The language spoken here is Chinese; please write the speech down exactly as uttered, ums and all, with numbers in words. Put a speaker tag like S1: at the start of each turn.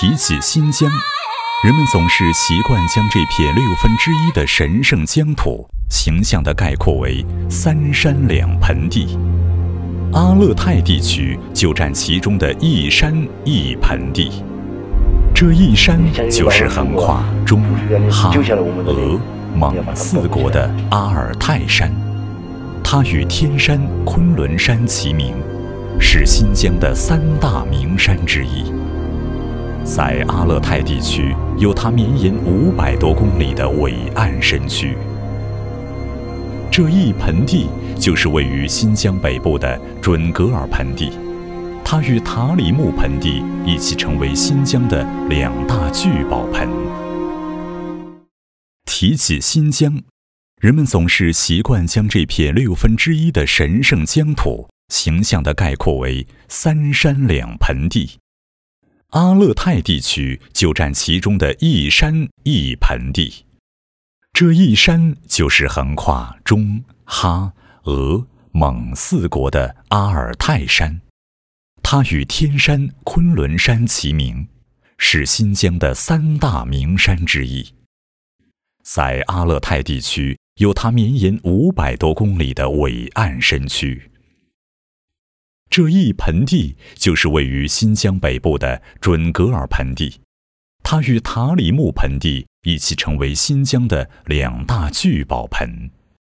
S1: 提起新疆，人们总是习惯将这片六分之一的神圣疆土形象地概括为三山两盆地。阿勒泰地区就占其中的一山一盆地，这一山就是横跨中、哈、俄、蒙四国的阿尔泰山，它与天山、昆仑山齐名，是新疆的三大名山之一。在阿勒泰地区，有它绵延五百多公里的伟岸山区。这一盆地就是位于新疆北部的准噶尔盆地，它与塔里木盆地一起成为新疆的两大聚宝盆。提起新疆，人们总是习惯将这片六分之一的神圣疆土形象地概括为三山两盆地。阿勒泰地区就占其中的一山一盆地，这一山就是横跨中、哈、俄、蒙四国的阿尔泰山，它与天山、昆仑山齐名，是新疆的三大名山之一。在阿勒泰地区，有它绵延五百多公里的伟岸山区。这一盆地就是位于新疆北部的准噶尔盆地，它与塔里木盆地一起成为新疆的两大聚宝盆。